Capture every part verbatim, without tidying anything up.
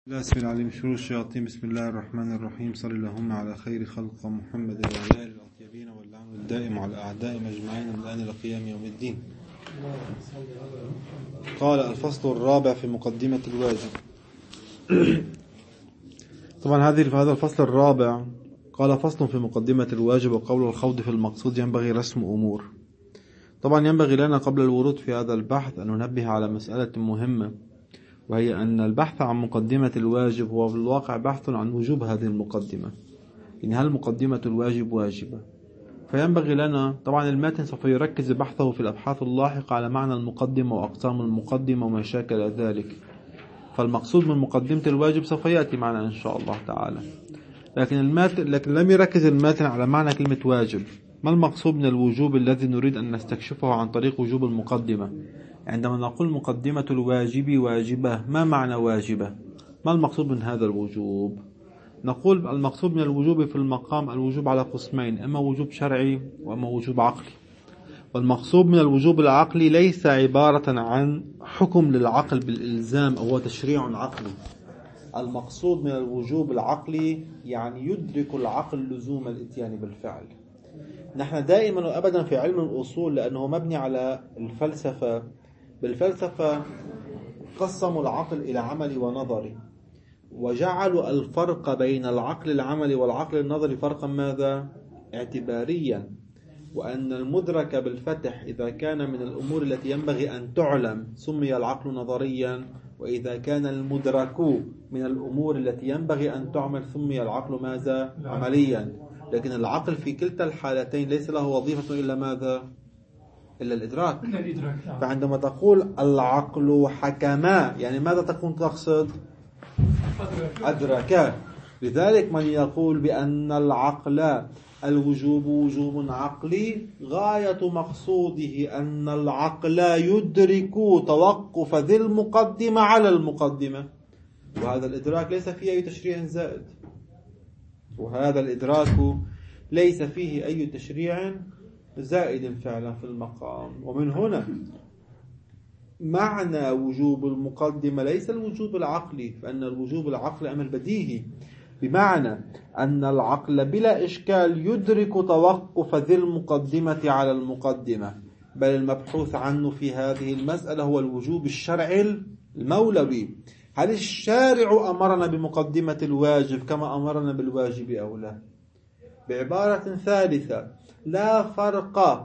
لا اسم العليم شرور الشياطين. بسم الله الرحمن الرحيم. صلى اللهم على خير خلق محمد وعلى آله الأطيبين واللعن الدائم على أعدائهم أجمعين من الآن لقيام يوم الدين. قال الفصل الرابع في مقدمة الواجب. طبعا هذه هذا الفصل الرابع قال فصل في مقدمة الواجب وقول الخوض في المقصود ينبغي رسم أمور. طبعا ينبغي لنا قبل الورود في هذا البحث أن ننبه على مسألة مهمة، وهي أن البحث عن مقدمة الواجب هو في الواقع بحث عن وجوب هذه المقدمة. إن هل مقدمة الواجب واجبة؟ فينبغي لنا طبعا الماتن سوف يركز بحثه في الأبحاث اللاحقة على معنى المقدمة وأقسام المقدمة وما شاكل ذلك، فالمقصود من مقدمة الواجب سوف يأتي معنا إن شاء الله تعالى. لكن الماتن لكن لم يركز الماتن على معنى كلمة واجب. ما المقصود من الوجوب الذي نريد أن نستكشفه عن طريق وجوب المقدمة؟ عندما نقول مقدمة الواجب واجبة، ما معنى واجبة؟ ما المقصود من هذا الوجوب؟ نقول المقصود من الوجوب في المقام الوجوب على قسمين، أما وجوب شرعي وأما وجوب عقلي. والمقصود من الوجوب العقلي ليس عبارة عن حكم للعقل بالإلزام أو هو تشريع عقلي. المقصود من الوجوب العقلي يعني يدرك العقل لزوم الاتيان بالفعل. نحن دائما وأبدا في علم الأصول لأنه مبني على الفلسفة، بالفلسفة قسموا العقل إلى عملي ونظري، وجعلوا الفرق بين العقل العملي والعقل النظري فرقا ماذا؟ اعتباريا، وأن المدرك بالفتح إذا كان من الأمور التي ينبغي أن تعلم سمي العقل نظريا، وإذا كان المدرك من الأمور التي ينبغي أن تعمل سمي العقل ماذا؟ عمليا. لكن العقل في كلتا الحالتين ليس له وظيفة إلا ماذا؟ إلا الإدراك. فعندما تقول العقل حكما يعني ماذا تكون تقصد؟ أدرك. لذلك من يقول بأن العقل الوجوب وجوب عقلي غاية مقصوده أن العقل يدرك توقف ذي المقدمة على المقدمة، وهذا الإدراك ليس فيه أي تشريع زائد، وهذا الإدراك ليس فيه أي تشريع زائد فعلا في المقام. ومن هنا معنى وجوب المقدمة ليس الوجوب العقلي، فأن الوجوب العقلي أمر بديهي، بمعنى أن العقل بلا إشكال يدرك توقف ذي المقدمة على المقدمة، بل المبحوث عنه في هذه المسألة هو الوجوب الشرعي المولوي. هل الشارع أمرنا بمقدمة الواجب كما أمرنا بالواجب أو لا؟ بعبارة ثالثة، لا فرق،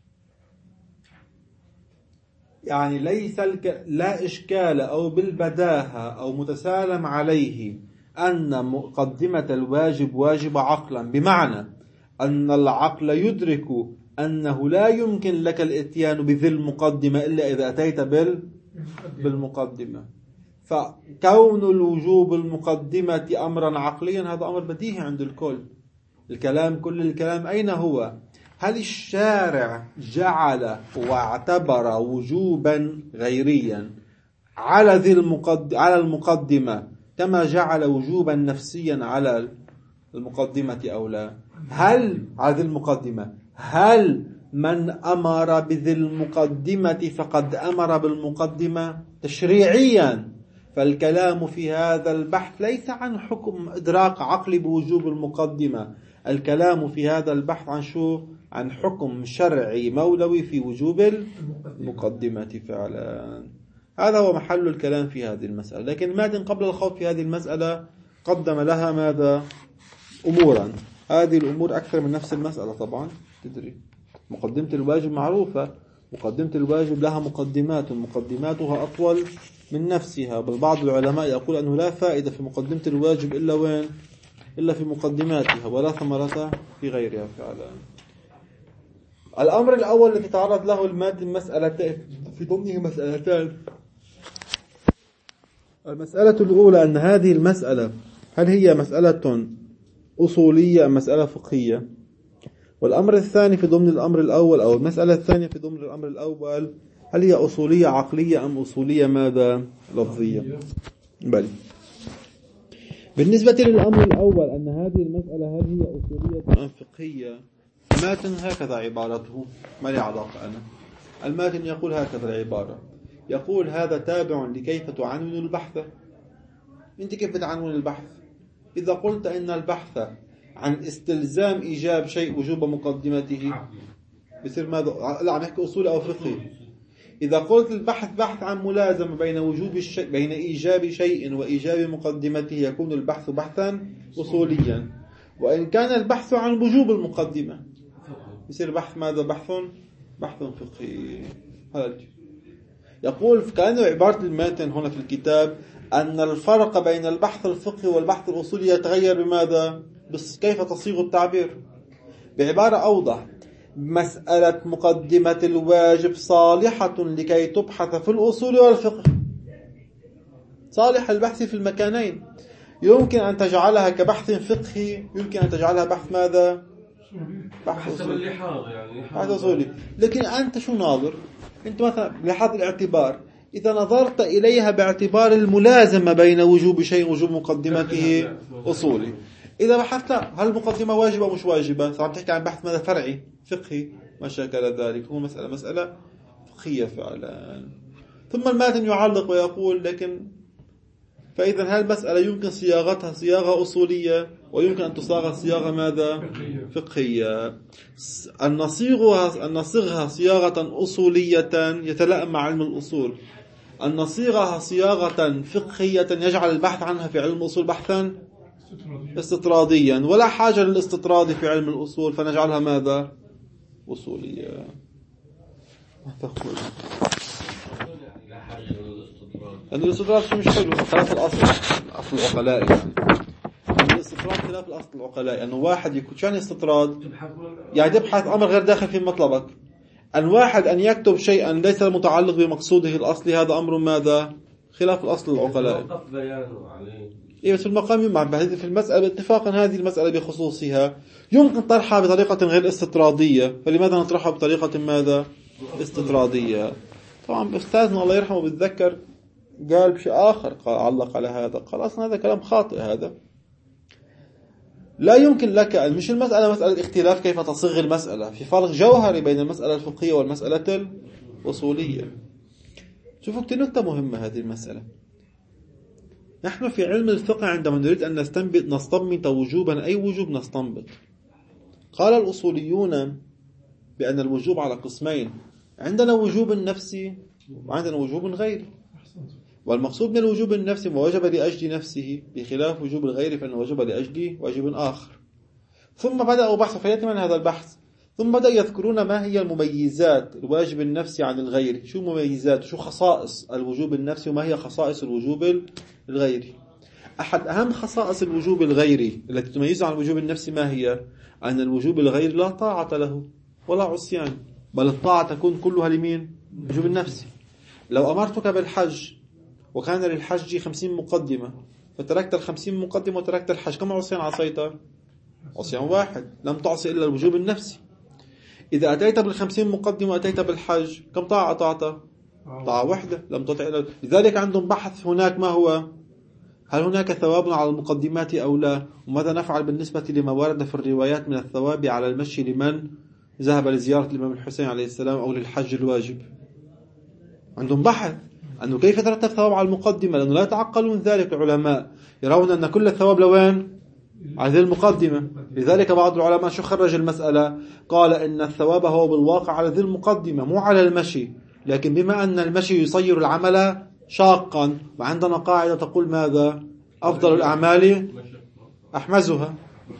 يعني ليس الك... لا إشكال أو بالبداهة أو متسالم عليه أن مقدمة الواجب واجب عقلا، بمعنى أن العقل يدرك أنه لا يمكن لك الاتيان بذي المقدمة إلا إذا أتيت بال... بالمقدمة. فكون الوجوب المقدمة أمرا عقليا هذا أمر بديهي عند الكل. الكلام كل الكلام أين هو؟ هل الشارع جعل واعتبر وجوبا غيريا على ذي المقد... على المقدمة كما جعل وجوبا نفسيا على المقدمة أو لا؟ هل هذه المقدمة هل من أمر بذي المقدمة فقد أمر بالمقدمة تشريعيا؟ فالكلام في هذا البحث ليس عن حكم إدراك عقلي بوجوب المقدمة، الكلام في هذا البحث عن شو؟ عن حكم شرعي مولوي في وجوب المقدمة فعلا. هذا هو محل الكلام في هذه المسألة. لكن الماتن قبل الخوض في هذه المسألة قدم لها ماذا؟ أمورا. هذه الأمور أكثر من نفس المسألة طبعا، تدري مقدمة الواجب معروفة، مقدمة الواجب لها مقدمات، مقدماتها أطول من نفسها، بل بعض العلماء يقول أنه لا فائدة في مقدمة الواجب إلا وين؟ إلا في مقدماتها، ولا ثمرة في غيرها فعلا. الأمر الأول الذي تعرض له الماتن مسألتين في ضمنه مسألتان. المسألة الأولى أن هذه المسألة هل هي مسألة أصولية أم مسألة فقهية؟ والأمر الثاني في ضمن الأمر الأول أو المسألة الثانية في ضمن الأمر الأول هل هي أصولية عقلية أم أصولية ماذا؟ لفظية. بل بالنسبة للأمر الأول أن هذه المسألة هل هي أصولية أم فقهية، الماتن هكذا عبارته، ما لي علاقة أنا. الماتن يقول هكذا العبارة، يقول هذا تابع لكيف تعنون البحث، أنت كيف بتعنون البحث؟ إذا قلت إن البحث عن استلزام إيجاب شيء وجوب مقدمته بصير ماذا؟ لا عم يحكي أصول أو فقهي. إذا قلت البحث بحث عن ملازمة بين وجوب الشيء بين إيجاب شيء وإيجاب مقدمته يكون البحث بحثا أصوليا. وإن كان البحث عن وجوب المقدمة يصير بحث ماذا؟ بحث بحث فقهي. هذا يقول كأنه عبارة الماتن هنا في الكتاب أن الفرق بين البحث الفقهي والبحث الأصولي يتغير بماذا؟ بس كيف تصيغ التعبير؟ بعبارة أوضح، مسألة مقدمة الواجب صالحة لكي تبحث في الأصول والفقه، صالح البحث في المكانين. يمكن أن تجعلها كبحث فقهي، يمكن أن تجعلها بحث ماذا؟ بحث أصولي. يعني بحث أصولي. لكن أنت شو ناظر؟ أنت مثلا لحظ الاعتبار، إذا نظرت إليها باعتبار الملازمة بين وجوب شيء وجوب مقدمته أصولي. إذا بحثت هل المقدمة واجبة أو مش واجبة، صار تحكي عن بحث ماذا؟ فرعي فقهي ما شاكل ذلك، هو مسألة مسألة فقهية فعلا. ثم الماتن يعلق ويقول لكن فإذا هل المسألة يمكن صياغتها صياغة أصولية ويمكن أن تصاغ صياغة ماذا؟ فقهية. أن نصيغها أن نصيغها صياغة أصولية يتلائم مع علم الأصول، أن نصيغها صياغة فقهية يجعل البحث عنها في علم الأصول بحثا استطراديا، ولا حاجة للاستطراد في علم الأصول فنجعلها ماذا؟ أصولية. تقول لأن الاستطراد شو مش حلو، خلاف الأصل أصل العقلاء يعني. الاستطراد خلاف الأصل العقلاء، أنه واحد يكون شان استطراد يعني تبحث أمر غير داخل في مطلبك. أن واحد أن يكتب شيئا ليس متعلق بمقصوده الأصلي هذا أمر ماذا؟ خلاف الأصل العقلاء. إيه بس في المقام يمع في المسألة اتفاقا هذه المسألة بخصوصها يمكن طرحها بطريقة غير استطرادية، فلماذا نطرحها بطريقة ماذا؟ استطرادية. طبعا أستاذنا الله يرحمه بتذكر قال بشيء آخر، قال علق على هذا، قال أصلا هذا كلام خاطئ. هذا لا يمكن لك أن مش المسألة مسألة اختلاف كيف تصيغ المسألة، في فرق جوهري بين المسألة الفقهية والمسألة الأصولية. شوفوا كتير نقطة مهمة هذه المسألة. نحن في علم الفقه عندما نريد أن نستنبط نستنبط وجوبا أي وجوب نستنبط. قال الأصوليون بأن الوجوب على قسمين، عندنا وجوب نفسي وعندنا وجوب غيري، والمقصود من الوجوب النفسي ما وجب لأجل نفسه بخلاف وجوب الغير فإنه وجب لأجل واجب آخر. ثم بدأوا بحث فيأتي من هذا البحث، ثم بدأ يذكرون ما هي المميزات الواجب النفسي عن الغير، شو مميزات شو خصائص الوجوب النفسي وما هي خصائص الوجوب الغيري. أحد أهم خصائص الوجوب الغيري التي تميزه عن الوجوب النفسي ما هي؟ أن الوجوب الغيري لا طاعة له ولا عصيان، بل الطاعة تكون كلها لمين؟ الوجوب النفسي. لو أمرتك بالحج وكان للحج خمسين مقدمة فتركت الخمسين مقدمة وتركت الحج، كم عصيان عصيت؟ عصيان واحد، لم تعصي إلا الوجوب النفسي. إذا أتيت بالخمسين مقدمة وأتيت بالحج كم طاعة أطعت؟ طاعة واحدة، لم تطع إلا. لذلك عندهم بحث هناك ما هو؟ هل هناك ثواب على المقدمات أو لا؟ وماذا نفعل بالنسبة لما ورد في الروايات من الثواب على المشي لمن ذهب لزيارة الإمام الحسين عليه السلام أو للحج الواجب؟ عندهم بحث أنه كيف يترتب ثواب على المقدمة، لأنه لا يتعقلون ذلك. العلماء يرون أن كل الثواب لوين؟ على ذي المقدمة. لذلك بعض العلماء شو خرج المسألة؟ قال إن الثواب هو بالواقع على ذي المقدمة مو على المشي، لكن بما أن المشي يصير العمل شاقا، وعندنا قاعدة تقول ماذا؟ أفضل الأعمال أحمزها.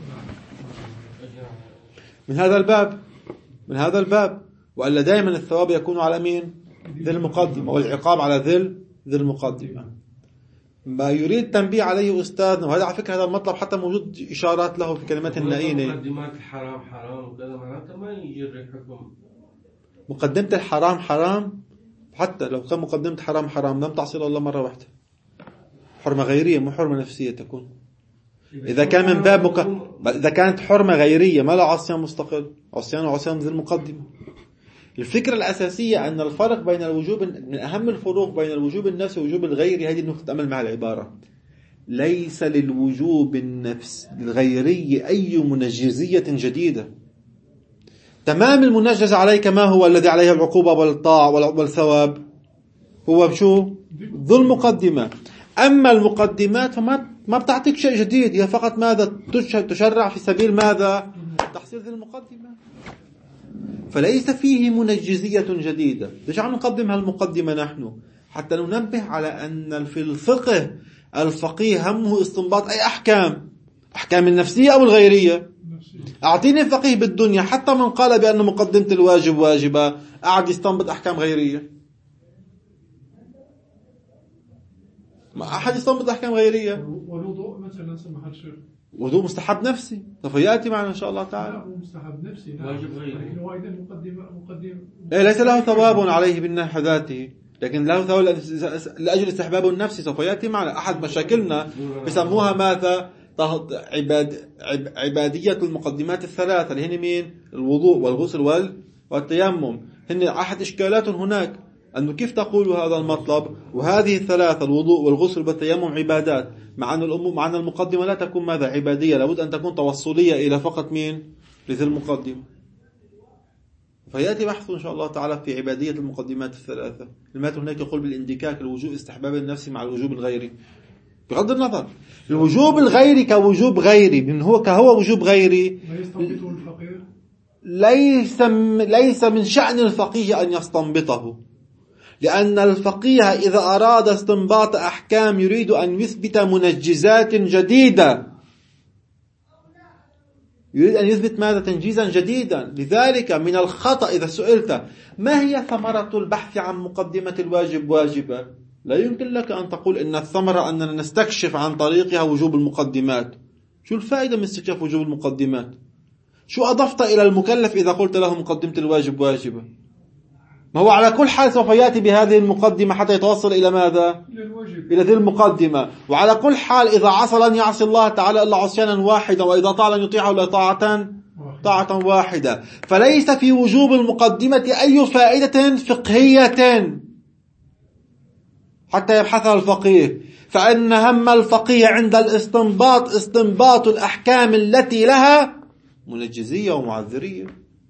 من هذا الباب من هذا الباب وألا دائما الثواب يكون على مين؟ ذي المقدمة، والعقاب على ذي ذي المقدمة. ما يريد تنبيه عليه أستاذنا، وهذا على فكرة هذا المطلب حتى موجود إشارات له في كلمات النائينة. مقدمات الحرام حرام وكذا معناته ما يجري حكم. مقدمة الحرام حرام، حتى لو كان مقدمة حرام حرام لم تعصي الله مرة واحدة، حرمة غيرية مو حرمة نفسية تكون. إذا كان من باب مك... إذا كانت حرمة غيرية ما لا عصيان مستقل، عصيان وعصيان ذي المقدمة. الفكرة الأساسية أن الفرق بين الوجوب، من أهم الفروق بين الوجوب النفسي والوجوب الغيري، هذه النقطة تأمل مع العبارة. ليس للوجوب النفس الغيري أي منجزية جديدة. تمام المنجز عليك ما هو الذي عليه العقوبة والطاعة والثواب؟ هو شو؟ ذو المقدمة. أما المقدمات فما ما بتعطيك شيء جديد، هي فقط ماذا تشرع في سبيل ماذا؟ تحصيل ذي المقدمة. فليس فيه منجزية جديدة. ليش عم نقدم هالمقدمة نحن؟ حتى ننبه على أن في الفقه الفقيه همه استنباط أي أحكام، أحكام النفسية أو الغيرية. أعطيني فقيه بالدنيا حتى من قال بأن مقدمة الواجب واجبة قاعد يستنبط أحكام غيرية. ما أحد يستنبط أحكام غيرية. والوضوء مثلا سمح الشيخ، وضوء مستحب نفسي سوف يأتي معنا إن شاء الله تعالى. لا مستحب نفسي واجب غيري، لكن هو أيضا مقدمة مقدم إيه ليس له ثواب عليه بالناحية ذاته، لكن له ثواب لأجل استحباب النفسي سوف يأتي معنا. أحد مشاكلنا بسموها ماذا؟ عباد عبادية المقدمات الثلاثة اللي هن مين؟ الوضوء والغسل والتيمم. هن أحد إشكالات هناك أنه كيف تقول هذا المطلب وهذه الثلاثة الوضوء والغسل والتيمم عبادات، مع أن الأمور مع أن المقدمة لا تكون ماذا؟ عبادية، لابد أن تكون توصلية إلى فقط مين؟ لذي المقدمة. فيأتي بحث إن شاء الله تعالى في عبادية المقدمات الثلاثة. لماذا هناك يقول بالاندكاك الوجوب استحباب النفسي مع الوجوب الغيري؟ بغض النظر الوجوب الغيري كوجوب غيري، من هو كهو وجوب غيري ليس ليس من شأن الفقيه أن يستنبطه، لأن الفقيه إذا أراد استنباط أحكام يريد أن يثبت منجزات جديدة، يريد أن يثبت ماذا؟ تنجيزا جديدا. لذلك من الخطأ إذا سئلت ما هي ثمرة البحث عن مقدمة الواجب واجبة، لا يمكن لك أن تقول إن الثمرة أننا نستكشف عن طريقها وجوب المقدمات. شو الفائدة من استكشاف وجوب المقدمات؟ شو أضفت إلى المكلف إذا قلت له مقدمة الواجب واجبة؟ ما هو على كل حال سوف يأتي بهذه المقدمة حتى يتوصل إلى ماذا؟ إلى ذي المقدمة. وعلى كل حال إذا عصى لن يعصي الله تعالى إلا عصيانا واحدا، وإذا طاع لن يطيعه إلا طاعة طاعة واحدة. فليس في وجوب المقدمة أي فائدة فقهية حتى يبحثها الفقيه، فإن هم الفقيه عند الاستنباط استنباط الأحكام التي لها منجزية ومعذرية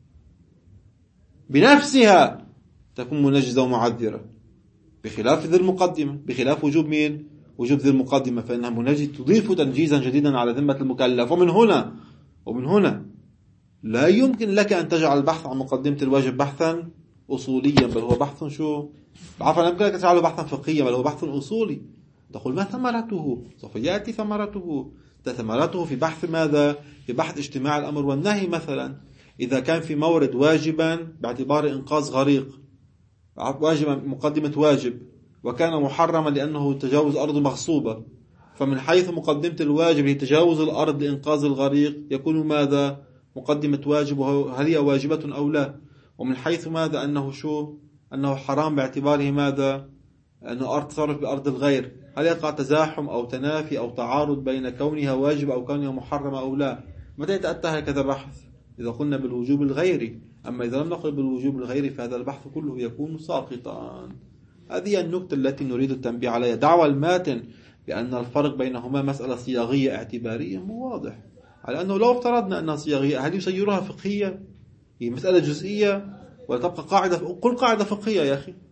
بنفسها، تكون منجزة ومعذرة، بخلاف ذي المقدمة، بخلاف وجوب مين؟ وجوب ذي المقدمة، فإنها منجز تضيف تنجيزا جديدا على ذمة المكلف. ومن هنا ومن هنا لا يمكن لك أن تجعل البحث عن مقدمة الواجب بحثا أصوليا، بل هو بحث شو؟ عفوا، لا يمكن لك تجعله بحثا فقهيا، بل هو بحث أصولي. تقول ما ثمرته؟ سوف يأتي ثمرته. ثمرته في بحث ماذا؟ في بحث اجتماع الأمر والنهي. مثلا إذا كان في مورد واجبا باعتبار إنقاذ غريق، واجبا مقدمة واجب، وكان محرما لأنه تجاوز أرض مغصوبة، فمن حيث مقدمة الواجب لتجاوز الأرض لإنقاذ الغريق يكون ماذا؟ مقدمة واجب، هل هي واجبة أو لا؟ ومن حيث ماذا؟ أنه شو؟ أنه حرام باعتباره ماذا؟ أنه أرض تصرف بأرض الغير، هل يقع تزاحم أو تنافي أو تعارض بين كونها واجبة أو كونها محرمة أو لا؟ متى يتأتى هكذا بحث؟ إذا قلنا بالوجوب الغيري. أما إذا لم نقل بالوجوب الغيري فهذا البحث كله يكون ساقطا. هذه النقطة التي نريد التنبيه عليها. دعوى الماتن بأن الفرق بينهما مسألة صياغية اعتبارية مو واضح، على أنه لو افترضنا أنها صياغية هل يسيرها فقهية؟ هي مسألة جزئية ولا تبقى قاعدة؟ قل قاعدة فقهية يا أخي.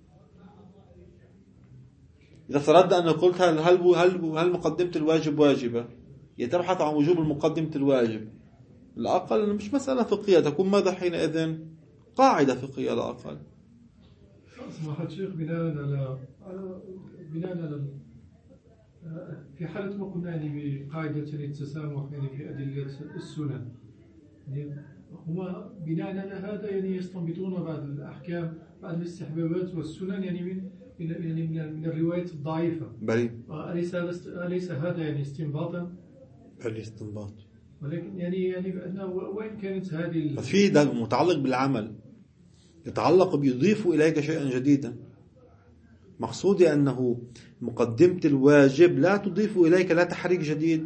إذا افترضنا أن قلت هل هل هل مقدمة الواجب واجبة، يتبحث عن وجوب المقدمة الواجب، لا أقل مش مسألة فقهية، تكون ماذا حينئذ؟ قاعدة فقهية لا أقل. سماحة الشيخ، بناء على بناء على في حالة ما قلنا يعني بقاعدة التسامح يعني في أدلة السنن، يعني هما بناء على هذا يعني يستنبطون بعض الأحكام، بعض الاستحبابات والسنن يعني من يعني من الروايات الضعيفة. بلي. أليس أليس هذا يعني استنباطا؟ بلي استنباط. ولكن يعني يعني بأنه وين كانت هذه بس في ده متعلق بالعمل، يتعلق بيضيف إليك شيئا جديدا. مقصودي أنه مقدمة الواجب لا تضيف إليك لا تحريك جديد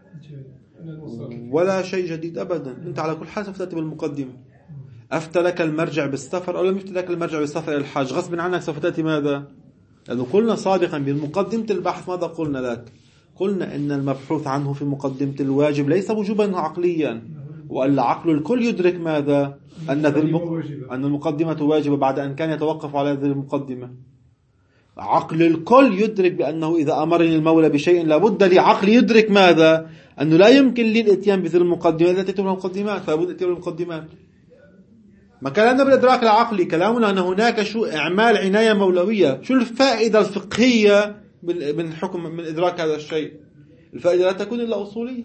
ولا شيء جديد أبدا. أنت على كل حال ستأتي بالمقدمة. أفتى لك المرجع بالسفر أو لم يفتى لك المرجع بالسفر إلى الحاج، غصب عنك سوف تأتي ماذا؟ لأنه قلنا سابقا بمقدمة البحث ماذا قلنا لك؟ قلنا إن المبحوث عنه في مقدمة الواجب ليس وجوبا عقليا، وأن عقل الكل يدرك ماذا؟ أن أن المقدمة واجبة بعد أن كان يتوقف على هذه المقدمة. عقل الكل يدرك بأنه إذا أمرني المولى بشيء لابد لي عقل يدرك ماذا؟ أنه لا يمكن لي الاتيان بذل المقدمات التي تتم المقدمات، فلابد الاتيان بالمقدمات. ما كلامنا بالإدراك العقلي، كلامنا أن هناك شو إعمال عناية مولوية. شو الفائدة الفقهية من حكم من إدراك هذا الشيء؟ الفائدة لا تكون إلا أصولية.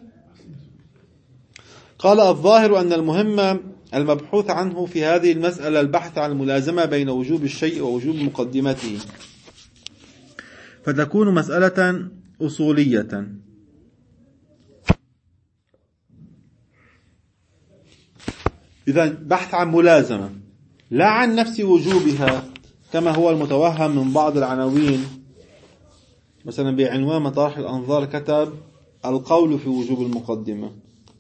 قال الظاهر أن المهم المبحوث عنه في هذه المسألة البحث عن الملازمة بين وجوب الشيء ووجوب مقدمته، فتكون مسألة أصولية. إذن بحث عن ملازمة لا عن نفس وجوبها كما هو المتوهم من بعض العناوين. مثلا بعنوان مطارح الأنظار كتب القول في وجوب المقدمة،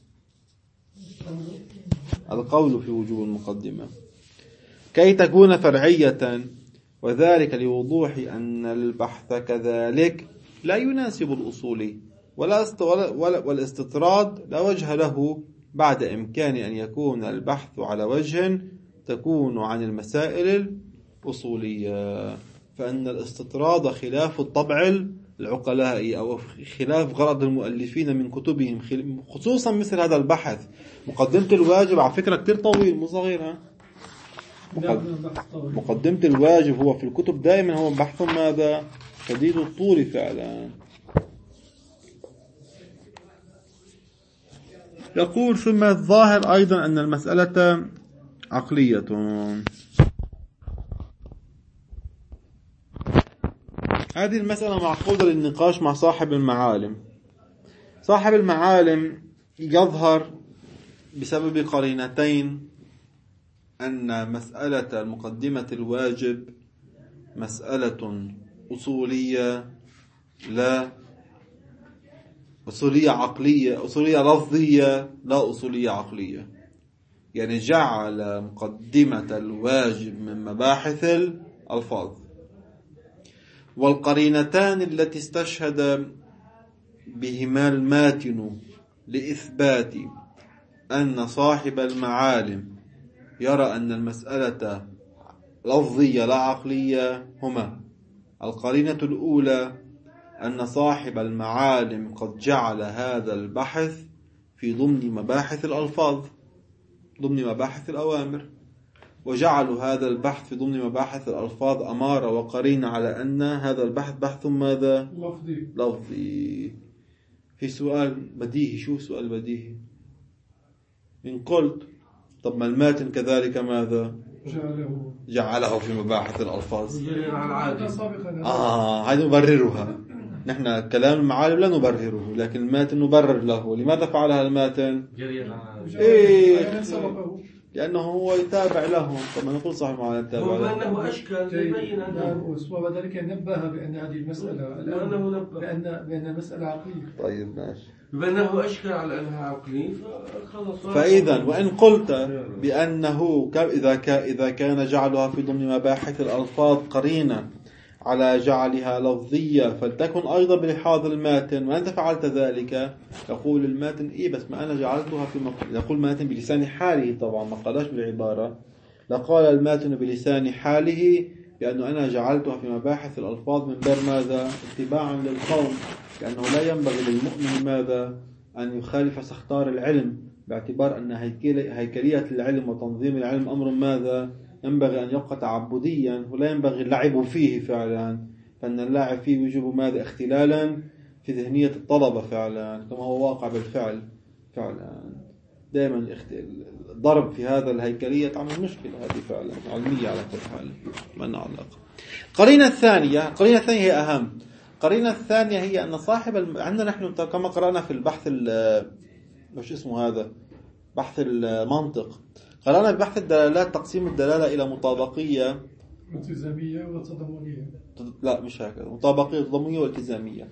القول في وجوب المقدمة كي تكون فرعية، وذلك لوضوح أن البحث كذلك لا يناسب الأصولي ولا والاستطراد لا وجه له، بعد إمكان أن يكون البحث على وجه تكون عن المسائل الأصولية. فإن الاستطراد خلاف الطبع العقلاء أو خلاف غرض المؤلفين من كتبهم، خصوصا مثل هذا البحث. مقدمة الواجب على فكرة كتير طويل، مو صغير. ها مقدمة الواجب هو في الكتب دائما هو بحث ماذا؟ شديد الطول فعلا. يقول ثم الظاهر أيضا أن المسألة عقلية. هذه المسألة معقودة للنقاش مع صاحب المعالم. صاحب المعالم يظهر بسبب قرينتين أن مسألة المقدمة الواجب مسألة أصولية لا أصولية عقلية، أصولية لفظية لا أصولية عقلية. يعني جعل مقدمة الواجب من مباحث الألفاظ. والقرينتان التي استشهد بهما الماتن لإثبات أن صاحب المعالم يرى أن المسألة لفظية لا عقلية هما: القرينة الأولى أن صاحب المعالم قد جعل هذا البحث في ضمن مباحث الألفاظ، ضمن مباحث الأوامر، وجعلوا هذا البحث في ضمن مباحث الألفاظ أمارة وقرينة على أن هذا البحث بحث ماذا؟ لفظي. لفظي. في سؤال بديهي. شو سؤال بديهي؟ إن قلت طب ما الماتن كذلك ماذا؟ جعله جعله في مباحث الألفاظ. آه هذا نبررها. نحن كلام المعالم لا نبرره، لكن الماتن نبرر له. لماذا فعلها الماتن؟ إيه، لأنه هو يتابع لهم. طبعا نقول صاحب المعالم يتابع لهم. لهم. أنه أشكل يبين أنه وذلك نبه بأن هذه المسألة لأنه نبه بأن بأن المسألة عقلية. طيب ماشي. بأنه أشكل على أنها عقلية فخلص. فإذا وإن قلت بأنه إذا إذا كان جعلها في ضمن مباحث الألفاظ قرينة على جعلها لفظية، فلتكن أيضا بلحاظ الماتن، وأنت فعلت ذلك. يقول الماتن إيه بس ما أنا جعلتها في مق... يقول الماتن بلسان حاله، طبعا ما قالش بالعبارة. لقال الماتن بلسان حاله بأنه أنا جعلتها في مباحث الألفاظ من باب ماذا؟ اتباعا للقوم، لأنه لا ينبغي للمؤمن ماذا؟ أن يخالف سختار العلم، باعتبار أن هيكلية العلم وتنظيم العلم أمر ماذا؟ ينبغي أن يبقى تعبديا، ولا ينبغي اللعب فيه فعلا. فإن اللعب فيه يوجب ماذا؟ اختلالا في ذهنية الطلبة فعلا، كما هو واقع بالفعل فعلا. دائما الضرب في هذا الهيكلية تعمل مشكلة، هذه فعلا علمية على كل حال، ما لنا علاقة. قرينة الثانية، قرينة الثانية هي أهم. قرينة الثانية هي أن صاحب الم... عندنا نحن كما قرأنا في البحث ال... مش اسمه هذا بحث المنطق، قرأنا ببحث الدلالات تقسيم الدلالة إلى مطابقية التزامية وتضمنية. لا مش هكذا، مطابقية تضمنية والتزامية.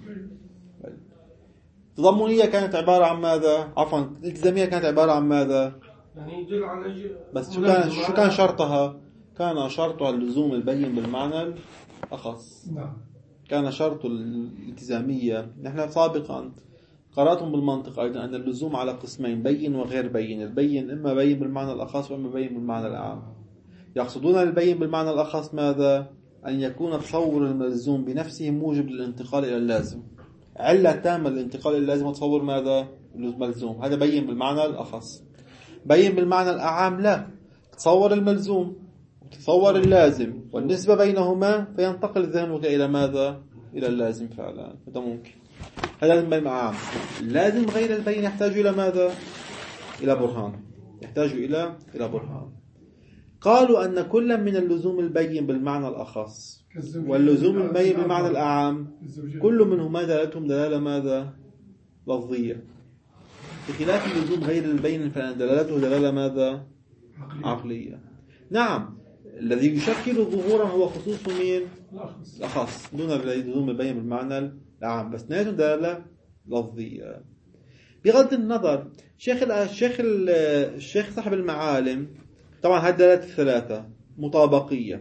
التضمنية كانت عبارة عن ماذا؟ عفوا الالتزامية كانت عبارة عن ماذا؟ يعني يدل على ج... بس شو كان شو كان شرطها؟ كان شرطها اللزوم البين بالمعنى الأخص. نعم. كان شرط الالتزامية. نحن سابقا قرأتم بالمنطق أيضا أن اللزوم على قسمين: بين وغير بين. البين إما بين بالمعنى الأخص وإما بين بالمعنى العام. يقصدون البين بالمعنى الأخص ماذا؟ أن يكون تصور الملزوم بنفسه موجب للانتقال إلى اللازم. علة تامة للانتقال إلى اللازم وتصور ماذا؟ الملزوم. هذا بين بالمعنى الأخص. بين بالمعنى الأعام لا، تصور الملزوم وتصور اللازم والنسبة بينهما فينتقل ذهنك إلى ماذا؟ إلى اللازم فعلا. هذا ممكن. هذا لازم بين الأعام. اللازم غير البين يحتاج إلى ماذا؟ إلى برهان. يحتاج إلى إلى برهان. قالوا أن كل من اللزوم البين بالمعنى الأخص واللزوم البين بالمعنى الأعام كل منهما دلالتهم دلالة ماذا؟ لفظية، بخلاف اللزوم غير البين فإن دلالته دلالة ماذا؟ عقلية. نعم، الذي يشكل ظهورا هو خصوص مين؟ الأخص دون اللزوم البين بالمعنى الأعام، بس نهاية دلالة لفظية. بغض النظر شيخ الشيخ الشيخ صاحب المعالم طبعا هذه الدلالات الثلاثة مطابقية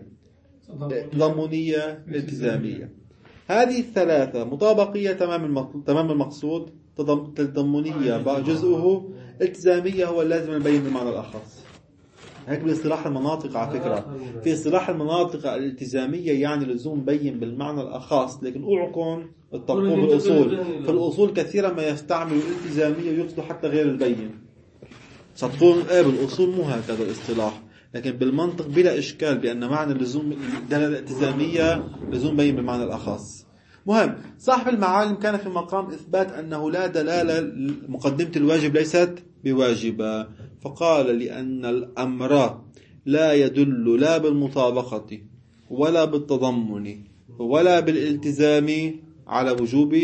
تضمنية التزامية. هذه الثلاثة مطابقية تمام تمام المقصود، تضمنية جزءه، التزامية هو اللازم البين بالمعنى الأخص. هيك باصطلاح المناطق على فكرة، في اصطلاح المناطق الالتزامية يعني لزوم بين بالمعنى الأخص، لكن أعقن التطبيق بالأصول. في الأصول كثيرا ما يستعمل الالتزامية ويقصد حتى غير البين. ستقول ايه بالأصول مو هكذا الاصطلاح، لكن بالمنطق بلا إشكال بأن معنى اللزوم الدلالة الالتزامية لزوم بين بالمعنى الأخص. مهم، صاحب المعالم كان في مقام إثبات أنه لا دلالة، مقدمة الواجب ليست بواجبة، فقال لأن الأمر لا يدل لا بالمطابقة ولا بالتضمن ولا بالالتزام على وجوب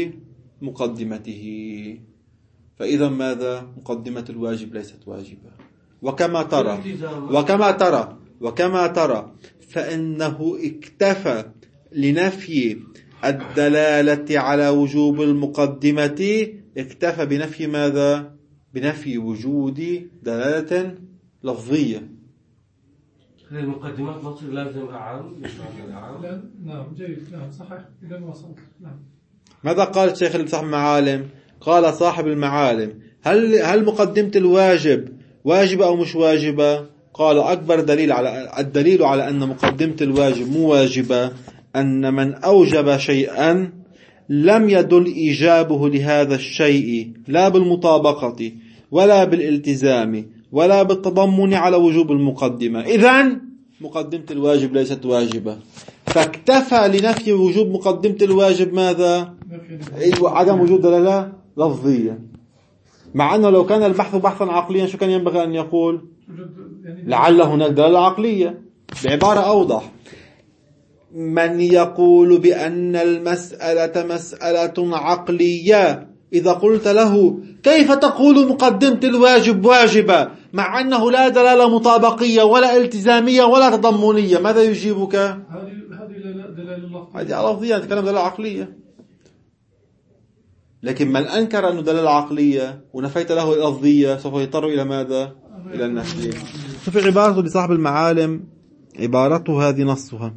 مقدمته، فإذا ماذا؟ مقدمة الواجب ليست واجبة. وكما ترى وكما ترى وكما ترى فإنه اكتفى لنفي الدلالة على وجوب المقدمة، اكتفى بنفي ماذا؟ بنفي وجود دلالة لفظية. المقدمات نصر لازم أعام. لا نعم جيد، نعم صحيح، إذا وصلت. نعم. ماذا قال الشيخ صاحب المعالم؟ قال صاحب المعالم هل هل مقدمة الواجب واجبة أو مش واجبة؟ قال أكبر دليل على الدليل على أن مقدمة الواجب مو واجبة أن من أوجب شيئا لم يدل إيجابه لهذا الشيء لا بالمطابقة ولا بالالتزام ولا بالتضمن على وجوب المقدمة، إذن مقدمة الواجب ليست واجبة. فاكتفى لنفي وجوب مقدمة الواجب ماذا؟ عدم وجود دلالة لفظية، مع أنه لو كان البحث بحثا عقليا شو كان ينبغي أن يقول؟ لعل هناك دلالة عقلية. بعبارة أوضح، من يقول بأن المسألة مسألة عقلية إذا قلت له كيف تقول مقدمة الواجب واجبة مع أنه لا دلالة مطابقية ولا التزامية ولا تضمنية، ماذا يجيبك؟ هذه دلالة هذه لفظية، نتكلم دلالة عقلية. لكن من أنكر أنه دلالة عقلية ونفيت له اللفظية سوف يضطر إلى ماذا؟ إلى النفي. شوف عبارته لصاحب المعالم، عبارته هذه نصها،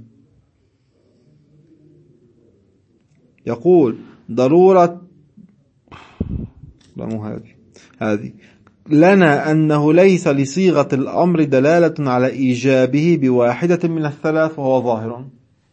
يقول ضرورة لا مو هذه هذه لنا أنه ليس لصيغة الأمر دلالة على إيجابه بواحدة من الثلاث وهو ظاهر.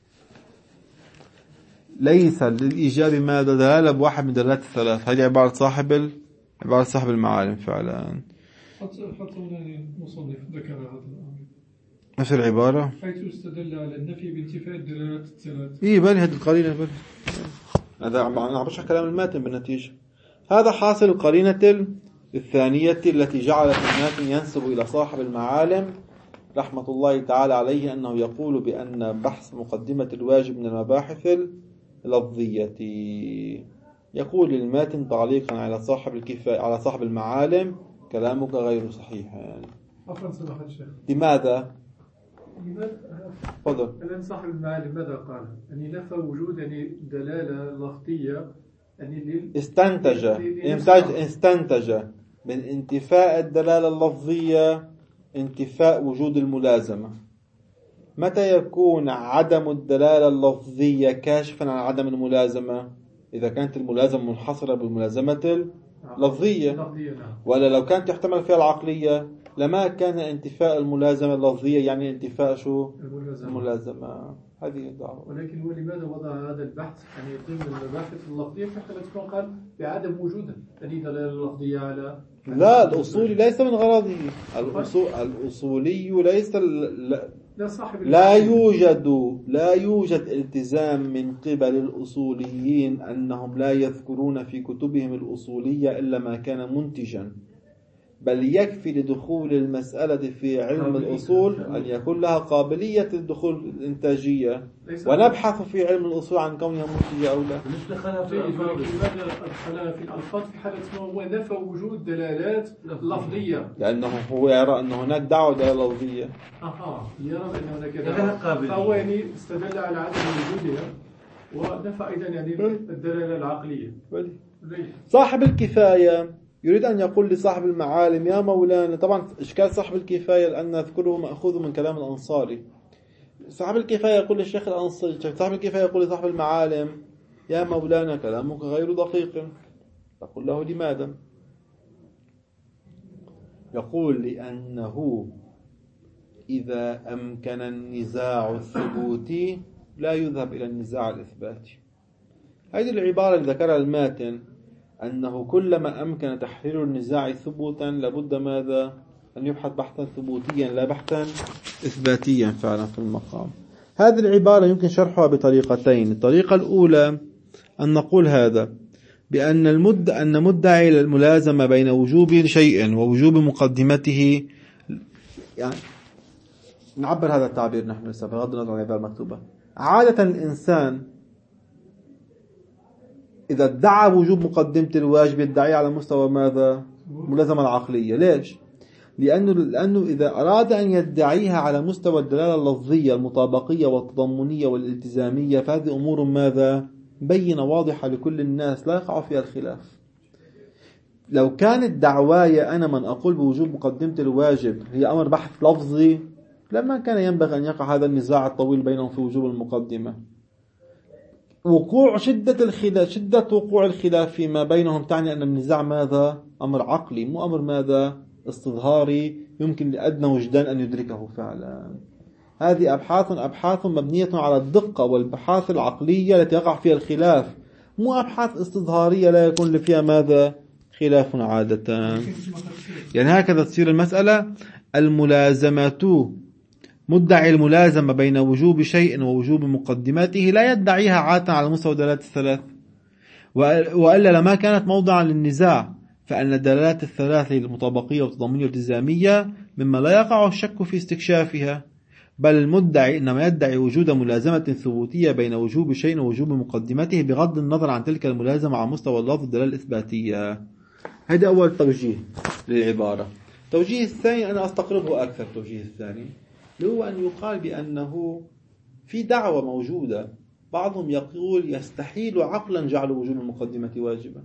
ليس للإيجاب ماذا؟ دلالة بواحد من دلالات الثلاث. هذه عبارة صاحب ال... عبارة صاحب المعالم فعلا. حتى حتى المصنف ذكر هذا الأمر نفس العبارة حيث استدل على النفي بانتفاء الدلالات الثلاث. إيه بالي هذه القرينة بالي. هذا أنا بشرح كلام الماتن بالنتيجة. هذا حاصل القرينة الثانية التي جعلت الماتن ينسب إلى صاحب المعالم رحمة الله تعالى عليه أنه يقول بأن بحث مقدمة الواجب من المباحث اللفظية. يقول الماتن تعليقا على صاحب الكفاية على صاحب المعالم كلامك غير صحيح. يعني عفوا سماحة الشيخ، لماذا؟ لماذا؟ تفضل. الآن صاحب المعالم ماذا قال؟ أن نفى وجود يعني دلالة لفظية، يعني استنتج استنتج من انتفاء الدلالة اللفظية انتفاء وجود الملازمة. متى يكون عدم الدلالة اللفظية كاشفا عن عدم الملازمة؟ إذا كانت الملازمة منحصرة بالملازمة اللفظية، ولا لو كانت تحتمل فيها العقلية لما كان انتفاء الملازمة اللفظية يعني انتفاء شو؟ الملازمة. هذه الدعوة. ولكن هو لماذا وضع هذا البحث يعني ضمن المباحث اللفظية في حالة ما قال بعدم وجودها يعني دلالة لفظية على لا الأصولي ليس من غرضه. الأصول الأصولي ليس لا, لا صاحب لا يوجد لا يوجد التزام من قبل الأصوليين أنهم لا يذكرون في كتبهم الأصولية إلا ما كان منتجا، بل يكفي لدخول المسألة في علم الأصول أن يكون لها قابلية الدخول الإنتاجية، ونبحث في علم الأصول عن كونها منتجة أو لا. لماذا أدخلها في الألفاظ في حالة ما هو نفى وجود دلالات لفظية؟ لأنه هو يرى أن هناك دعوة دلالة لفظية. أها يرى أن هناك دعوة، فهو يعني استدل على عدم وجودها ونفى أيضا يعني الدلالة العقلية. صاحب الكفاية يريد أن يقول لصاحب المعالم يا مولانا، طبعا إشكال صاحب الكفاية لأن نذكره مأخوذ من كلام الأنصاري. صاحب الكفاية يقول للشيخ الأنصاري، صاحب الكفاية يقول لصاحب المعالم يا مولانا كلامك غير دقيق. تقول له لماذا؟ يقول لأنه إذا أمكن النزاع الثبوتي لا يذهب إلى النزاع الإثباتي. هذه العبارة اللي ذكرها الماتن، أنه كلما أمكن تحرير النزاع ثبوتا لابد ماذا؟ أن يبحث بحثا ثبوتيا لا بحثا إثباتيا فعلا في المقام. هذه العبارة يمكن شرحها بطريقتين. الطريقة الأولى أن نقول هذا بأن المد أن مدعي الملازمة بين وجوب شيء ووجوب مقدمته، يعني نعبر هذا التعبير نحن لسه بغض النظر عن العبارة المكتوبة. عادة الإنسان إذا ادعى وجوب مقدمة الواجب يدعي على مستوى ماذا؟ ملازمة العقلية. ليش؟ لأنه, لأنه إذا أراد أن يدعيها على مستوى الدلالة اللفظية المطابقية والتضمنية والالتزامية فهذه أمور ماذا؟ بينة واضحة لكل الناس لا يقع فيها الخلاف. لو كانت دعواي أنا من أقول بوجوب مقدمة الواجب هي أمر بحث لفظي لما كان ينبغي أن يقع هذا النزاع الطويل بينهم في وجوب المقدمة. وقوع شدة الخلاف شدة وقوع الخلاف فيما بينهم تعني أن النزاع ماذا؟ أمر عقلي مو أمر ماذا؟ استظهاري يمكن لأدنى وجدان أن يدركه فعلا. هذه أبحاث أبحاث مبنية على الدقة والبحاث العقلية التي يقع فيها الخلاف، مو أبحاث استظهارية لا يكون فيها ماذا؟ خلاف عادة. يعني هكذا تصير المسألة. الملازمة مدعي الملازمة بين وجوب شيء ووجوب مقدماته لا يدعيها عادة على مستوى الدلالات الثلاث، وإلا لما كانت موضعا للنزاع، فأن الدلالات الثلاث المطابقية والتضمنية والالتزامية مما لا يقع الشك في استكشافها، بل المدعي إنما يدعي وجود ملازمة ثبوتية بين وجوب شيء ووجوب مقدمته بغض النظر عن تلك الملازمة على مستوى اللفظ الدلالة الإثباتية. هذا أول توجيه للعبارة. التوجيه الثاني أنا أستقربه أكثر. التوجيه الثاني هو أن يقال بأنه في دعوة موجودة بعضهم يقول يستحيل عقلا جعل وجوب المقدمة واجبا.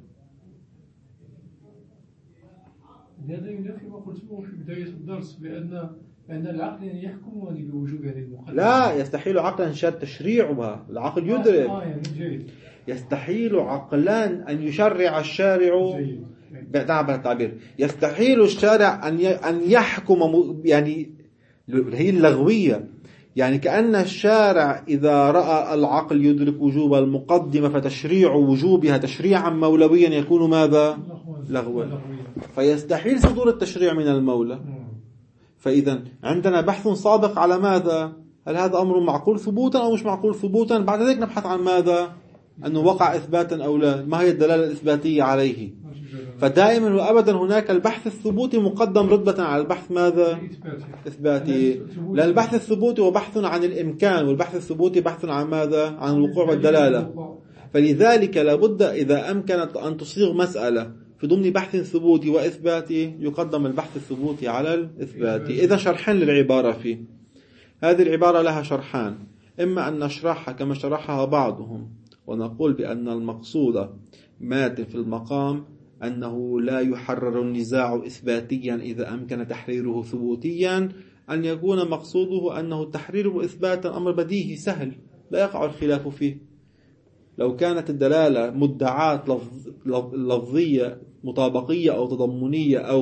هذا ينافي ما قلته في بداية الدرس بأن أن العقل يحكم بوجوب هذه المقدمة. لا يستحيل عقلا شرط تشريعها. العقل يدرك. آه يعني جيد. يستحيل عقلا أن يشرع الشارع. بعد التعبير يستحيل الشارع أن أن يحكم يعني هي اللغوية، يعني كأن الشارع إذا رأى العقل يدرك وجوب المقدمة فتشريع وجوبها تشريعا مولويا يكون ماذا؟ لغوا. فيستحيل صدور التشريع من المولى. فإذا عندنا بحث سابق على ماذا؟ هل هذا أمر معقول ثبوتا أو مش معقول ثبوتا؟ بعد ذلك نبحث عن ماذا؟ أنه وقع إثباتا أو لا، ما هي الدلالة الإثباتية عليه. فدائما وأبدا هناك البحث الثبوتي مقدم رتبة على البحث ماذا؟ إثباتي. لأن البحث الثبوتي هو بحث عن الإمكان، والبحث الثبوتي بحث عن ماذا؟ عن الوقوع والدلالة. فلذلك لابد إذا أمكنت أن تصيغ مسألة في ضمن بحث ثبوتي وإثباتي يقدم البحث الثبوتي على الإثباتي. إذا شرحان للعبارة فيه. هذه العبارة لها شرحان، إما أن نشرحها كما شرحها بعضهم ونقول بأن المقصود مات في المقام أنه لا يحرر النزاع إثباتيا إذا أمكن تحريره ثبوتيا، أن يكون مقصوده أنه تحريره إثباتا أمر بديهي سهل لا يقع الخلاف فيه. لو كانت الدلالة مدعات لفظية مطابقية أو تضمنية أو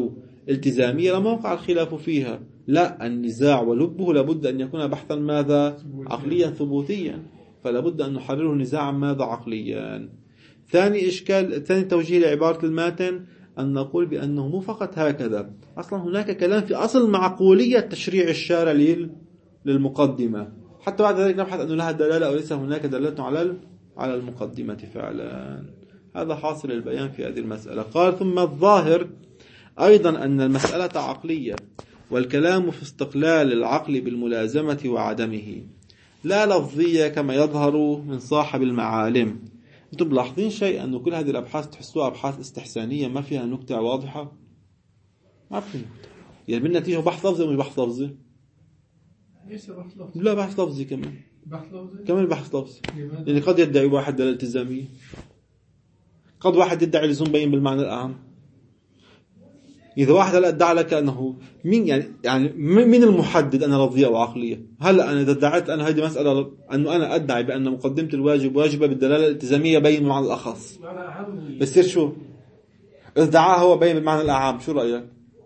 التزامية لا موقع الخلاف فيها. لا، النزاع ولبه لابد أن يكون بحثا ماذا؟ عقليا ثبوتيا، فلا بد أن نحرره نزاعا ماذا؟ عقليا. ثاني إشكال، ثاني توجيه لعبارة الماتن أن نقول بأنه مو فقط هكذا، أصلا هناك كلام في أصل معقولية تشريع الشارع للمقدمة، حتى بعد ذلك نبحث أنه لها دلالة أو ليس هناك دلالة على على المقدمة فعلا. هذا حاصل البيان في هذه المسألة. قال ثم الظاهر أيضا أن المسألة عقلية، والكلام في استقلال العقل بالملازمة وعدمه لا لفظية كما يظهر من صاحب المعالم. أنتم ملاحظين شيء أنه كل هذه الأبحاث تحسوها أبحاث استحسانية ما فيها نكتة واضحة؟ ما في نكتة، يعني بالنتيجة بحث لفظي ومش بحث لفظي؟ ليس بحث لفظي، لا بحث لفظي كمان، بحث لفظي كمان بحث لفظي. يعني قد يدعي واحد دلالة التزامية، قد واحد يدعي لزوم بين بالمعنى الأعم. إذا واحد هلا ادعى لك أنه مين يعني يعني مين المحدد أنا لفظية أو عقلية؟ هلا أنا إذا ادعيت أنا هذه مسألة أنه أنا أدعي بأن مقدمة الواجب واجبة بالدلالة الالتزامية بين بالمعنى الأخص، بصير شو؟ إذا ادعاها هو بين بالمعنى الأعم، شو رأيك؟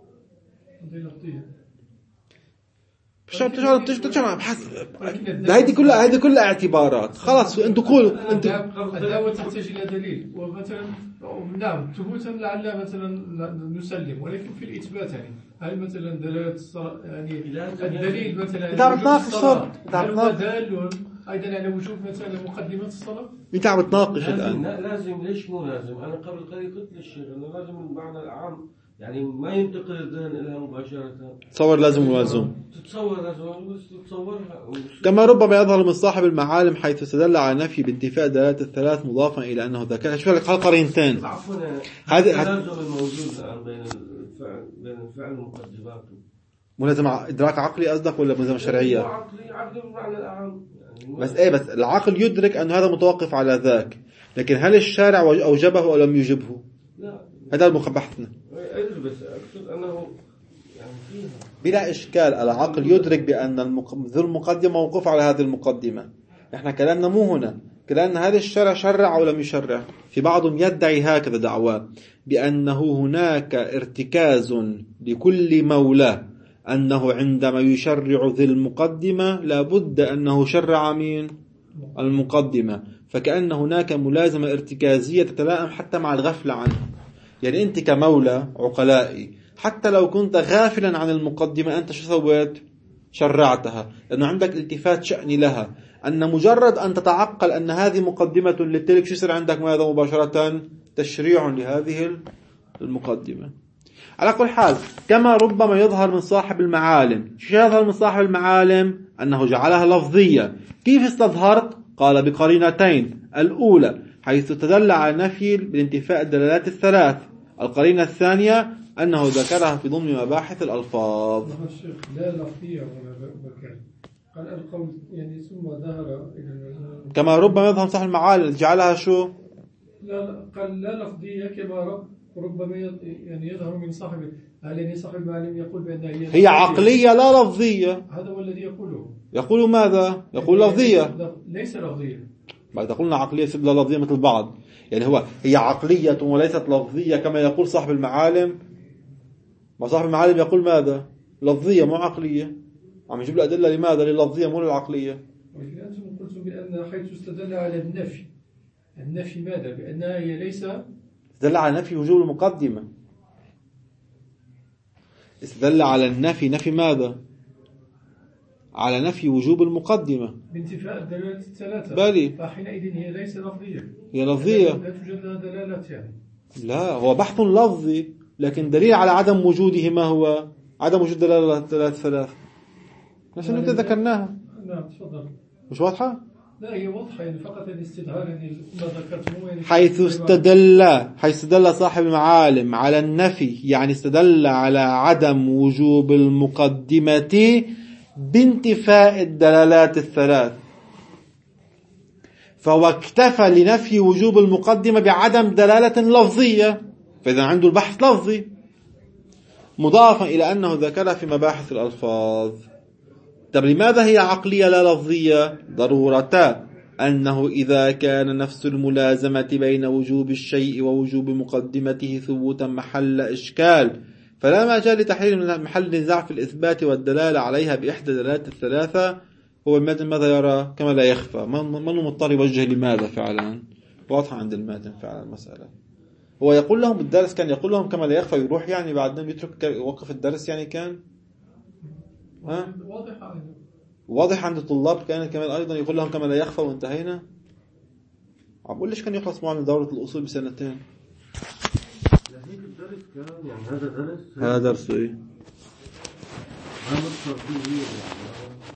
شو بتجمع بتجمع بحث هذه كلها هذه كلها اعتبارات. خلاص أنتوا قولوا أنت الدعوة تحتاج إلى دليل، ومثلا نعم ثبوتا لعل مثلا نسلم، ولكن في الإثبات يعني هل مثلا دلالة الصلاة يعني الدليل مثلا أنت عم تناقش صوت، أنت عم تناقش دال أيضا على وجوب مثلا مقدمة الصلاة. أنت عم تناقش الآن. الآن. لازم، ليش مو لازم؟ أنا قبل قليل قلت للشيخ إنه لازم المعنى العام يعني ما ينتقل الذهن إليها مباشرة. تصور لازم ولازم. تتصور لازم تتصورها. كما ربما يظهر من صاحب المعالم حيث استدل على نفي بانتفاء دلالات الثلاث مضافا إلى أنه ذكرها. شو لك قرينتين. هذا اللازم الموجود الآن بين الفعل بين الفعل ومقدماته. ملازم إدراك عقلي قصدك ولا ملازمة شرعية؟ عقلي عقلي بمعنى الأعم. يعني بس إيه، بس العقل يدرك أن هذا متوقف على ذاك، لكن هل الشارع أوجبه أو لم يجبه؟ لا. هذا المخبحثنا. بس أقصد أنه يعني فيها بلا إشكال العقل يدرك بأن ذو المقدمة موقوف على هذه المقدمة. إحنا كلامنا مو هنا، كلامنا هذا الشرع شرع أو لم يشرع. في بعضهم يدعي هكذا دعوة بأنه هناك ارتكاز لكل مولى، أنه عندما يشرع ذي المقدمة لابد أنه شرع مين؟ المقدمة. فكأن هناك ملازمة ارتكازية تتلائم حتى مع الغفلة عنها. يعني أنت كمولى عقلائي حتى لو كنت غافلا عن المقدمة أنت شو سويت؟ شرعتها، لأنه عندك التفات شأني لها. أن مجرد أن تتعقل أن هذه مقدمة للتلك شو يصير عندك ماذا مباشرة؟ تشريع لهذه المقدمة. على كل حال كما ربما يظهر من صاحب المعالم. شو يظهر من صاحب المعالم؟ أنه جعلها لفظية. كيف استظهرت؟ قال بقرينتين. الأولى حيث تدل على نفي بالانتفاء الدلالات الثلاث. القرينة الثانية أنه ذكرها في ضمن مباحث الألفاظ. لا لفظية ولا مكان. قال القول يعني ثم ظهر كما ربما يظهر صاحب المعالم جعلها شو؟ لا، قال لا لفظية كما رب ربما يعني يظهر من صاحب يعني صاحب المعلم يقول بأن هي هي عقلية لا لفظية. هذا هو الذي يقوله. يقول ماذا؟ يقول لفظية. ليس لفظية. بعد قلنا عقلية لا لفظية مثل بعض. يعني هو هي عقلية وليست لفظية كما يقول صاحب المعالم. ما صاحب المعالم يقول ماذا؟ لفظية مو عقلية. عم يجيب له أدلة لماذا؟ لللفظية مو للعقلية. ولكن أنتم قلتم بأن حيث استدل على النفي، النفي ماذا؟ بأنها هي ليس استدل على نفي وجوب المقدمة. استدل على النفي. نفي ماذا؟ على نفي وجوب المقدمة بانتفاء الدلالات الثلاثة. بالي. فحينئذ هي ليس لفظية. هي لفظية. لا توجد لها دلالات يعني. لا، هو بحث لفظي، لكن دليل على عدم وجوده ما هو؟ عدم وجود دلالات ثلاث. نفس النقطة ذكرناها. نعم تفضل. مش واضحة؟ لا هي واضحة يعني فقط الاستدهار يعني ما ذكرته يعني حيث استدل حيث استدل صاحب المعالم على النفي، يعني استدل على عدم وجوب المقدمة بانتفاء الدلالات الثلاث، فهو اكتفى لنفي وجوب المقدمة بعدم دلالة لفظية، فإذا عنده البحث لفظي مضافا إلى أنه ذكر في مباحث الألفاظ. طب لماذا هي عقلية لا لفظية؟ ضرورة أنه إذا كان نفس الملازمة بين وجوب الشيء ووجوب مقدمته ثبوتا محل إشكال، فلا مجال لتحليل من محل نزاع في الإثبات والدلالة عليها بإحدى دلالات الثلاثة. هو الماتن ماذا يرى؟ كما لا يخفى، من مضطر يوجه لماذا فعلا، واضحة عند الماتن فعلا المسألة. هو يقول لهم الدرس كان يقول لهم كما لا يخفى، يروح يعني بعدين يترك يوقف الدرس يعني كان ها؟ واضح واضح عند الطلاب كان كمان أيضا يقول لهم كما لا يخفى وانتهينا. عم ليش كان يخلص معنا دورة الأصول بسنتين؟ لهيك الدرس كان يعني هذا درس هذا درس إيه؟ هذا مصدر فيه يعني